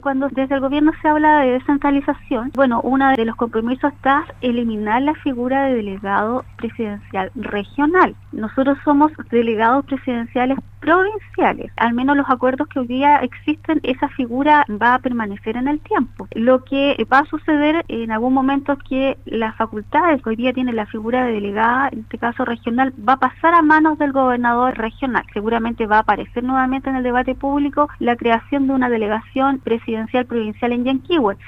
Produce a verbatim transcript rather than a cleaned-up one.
Cuando desde el gobierno se habla de descentralización, bueno, uno de los compromisos está eliminar la figura de delegado presidencial regional. Nosotros somos delegados presidenciales provinciales. Al menos los acuerdos que hoy día existen, esa figura va a permanecer en el tiempo. Lo que va a suceder en algún momento es que las facultades que hoy día tiene la figura de delegada, en este caso regional, va a pasar a manos del gobernador regional. Seguramente va a aparecer nuevamente en el debate público la creación de una delegación presidencial provincial en Yanquihue.